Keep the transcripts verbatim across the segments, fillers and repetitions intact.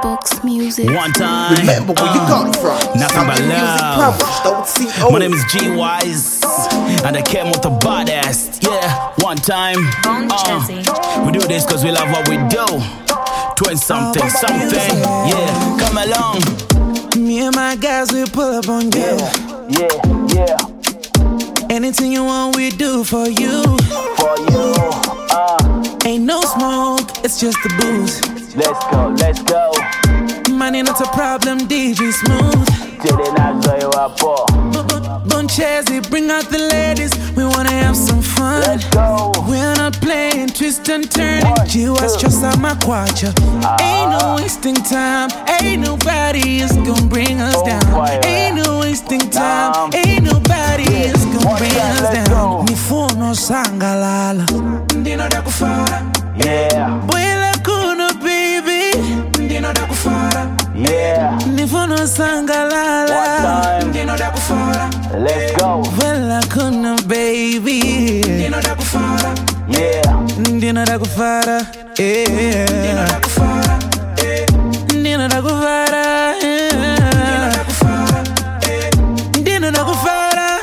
Box Music. One time. Remember where uh, you come from. Nothing but love. Published, My name is G Wise, and I came with the baddest. Yeah, one time. Uh, we do this cause we love what we do. Twin something, something. Yeah, come along. Me and my guys, we pull up on you. Yeah, yeah. Anything you want, we do for you. For you. Uh, Ain't no smoke, it's just the booze. let's go, let's go. Money not a problem, D J Smooth. Didn't I show you up for? Bonchezi, bring out the ladies, we wanna have some fun. Let's go. We're not playing twist and turn. One, G was two. just on my quacha. Ain't no wasting time. Ain't nobody is gonna bring us Oh, down. fire. Ain't no wasting time. Down. Ain't nobody Yeah. is gonna One bring time, us let's down. go. Ni fono sangalala. Ndino da kufara. Yeah, Bwela kuno baby. Ndino da kufara. yeah. Ni fono sangalala. One time. Ndino da kufara. Let's go. Bwela kuno baby. Ndino da kufara. Yeah. Ndino da kufara. Yeah. Ndino da kufara. Ndino da kufara. Ndino da kufara. Ndino da kufara.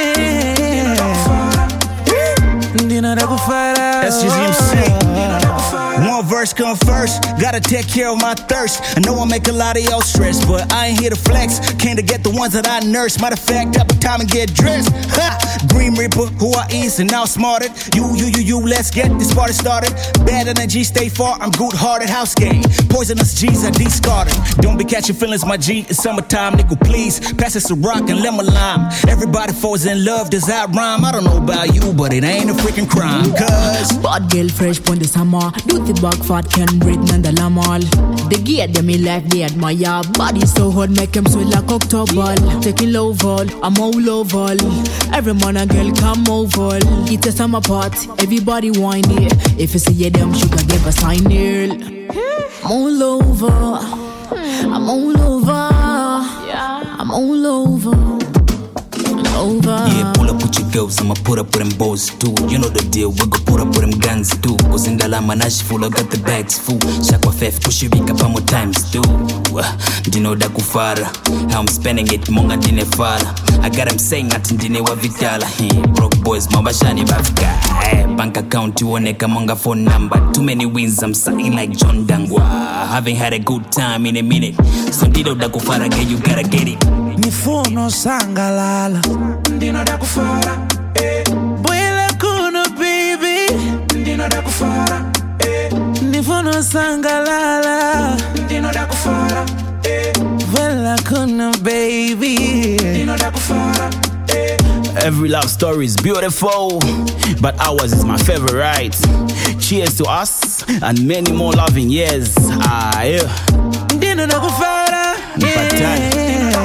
Ndino da kufara. That's just M C. One verse come first, gotta take care of my thirst. I know I make a lot of y'all stress, but I ain't here to flex. Came to get the ones that I nurse. Matter of fact, up time and get dressed. Ha! Green Reaper, who I is and now smarted. You, you, you, you, let's get this party started. Bad energy, stay far, I'm good-hearted, house game. Poisonous G's are discarded. Don't be catching feelings, my G, it's summertime, nickel, please. Pass us a rock and lemon lime. Everybody falls in love, does that rhyme? I don't know about you, but it ain't a freaking crime. Cause Bad girl fresh pon the summer. Duty back fat can breathe none the lamal. The gear them me like they admire. Body so hot make them sweat like October. Taking low vol, I'm all over. Every man and girl come over. It's a summer party, everybody whine it. If you say yeah them sugar give a sign here. I'm all over, I'm all over, I'm all over. Over. yeah, pull up with your girls, I'ma put up with them boys too. You know the deal, we go put up with them guns too. Cause in the lama nash full, I got the bags full. Shakwa fef, push you big up more times too. Dino da kufara, how I'm spending it, monga dine fala. I got them saying at dine wa vitala. Broke boys, mama shani bafka. Bank account, you wanna monga phone number. Too many wins, I'm signing like John Dangwa. Haven't had a good time in a minute. So Dino da kufara, girl, you gotta get it. Ni fono sangalala. Ndino da kufara. Bwela kuno baby. Ndino da kufara. Ni fono sangalala. Ndino da kufara. Bwela kuno baby. Ndino da kufara. Every love story is beautiful, but ours is my favorite. Cheers to us and many more loving years. Ah, yeah. Ndino da kufara. Mpatani.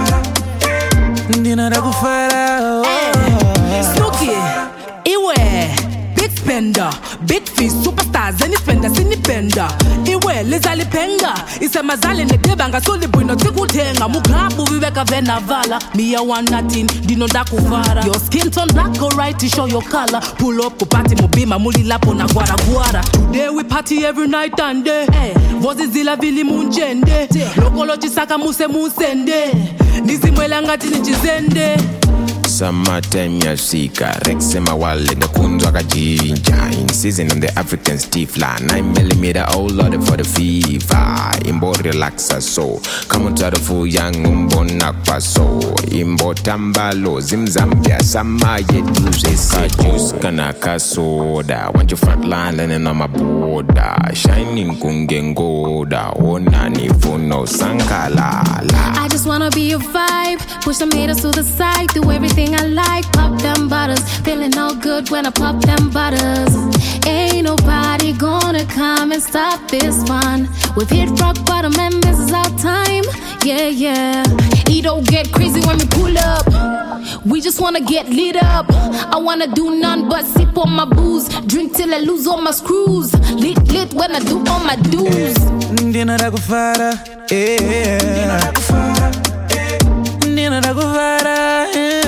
Ndino da kufara. Snooki, Iwe, big spender, big fish, superstars, any spender, any pender. Iwe, lezali penga, isemazali nedebanga, soli bwino tikutenga, mugabu viveka vena vala, me a one nothing, dino da kufara. Your skin tone black, go right to show your color. Pull up, go party, mubima, muli lapo na guara guara. Today we party every night and day. Vozi zila vili munjende, lokolo chisaka muse musende. Nizimwela ngati nichizende. Summertime yashika Rexema wale ngakunzwa kajinja In season on the African stifla nine millimeter oh lord for the fever Imbo relaxa so Come on to the full young umbo nakwa so Imbo tambalo zimzambia Sama yeduze juice kanaka soda Want your front line leaning on my border Shining kungengoda Ona ni funo sankalala I just wanna be your vibe. Push the haters to the side. Do everything I like. Pop them butters. Feeling all good when I pop them butters. Ain't nobody gonna come and stop this fun. We've hit rock bottom and this is our time. Yeah, yeah. It don't get crazy when we pull up. We just wanna get lit up. I wanna do none but sip on my booze. Drink till I lose all my screws. Lit, lit when I do all my dues. Ndino da kufara. Ndino da kufara. Ndino da kufara.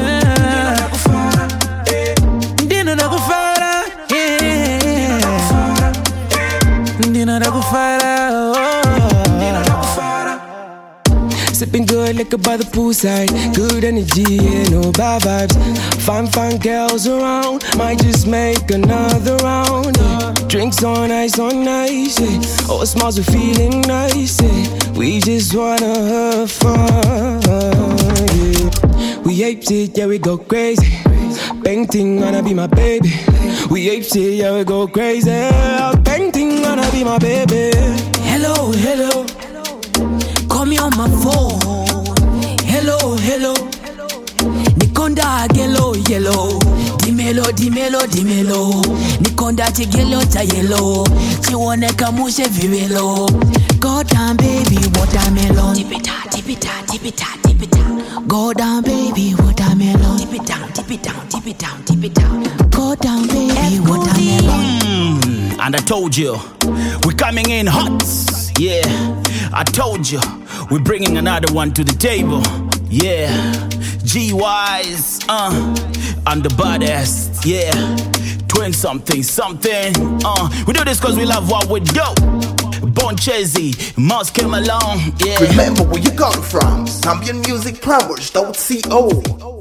Ndino da kufara. Ndino da kufara. sipping good liquor by the poolside. Good energy, yeah, no bad vibes. Fine, fine girls around, might just make another round. Yeah. Drinks on ice, on ice, yeah. All smiles, we're feeling nice, yeah. We just wanna have fun, yeah. We apes it, yeah, we go crazy. Painting gonna be my baby. We apes it, yeah, we go crazy. Painting gonna be my baby. Hello, hello. Call me on my phone. Hello, hello. Nikonda gelo yellow. Dimelo, dimelo, dimelo. Nikonda chigelo cha yellow. Chiwoneka mushe vivelo. Go down, baby, watermelon. Dip it out, dip it out, dip it out, dip it out. Go down, baby, watermelon. Dip it down, dip it down, dip it down, dip it down. Go down, baby, watermelon. Mm, and I told you, we're coming in hot. Yeah, I told you, we're bringing another one to the table. Yeah, G-Wise, uh, I'm the baddest. Yeah, twin something, something. Uh, we do this cause we love what we do. Bonchezi, Mouse came along, yeah. Remember where you come from. Zambian Music Powers, don't C O.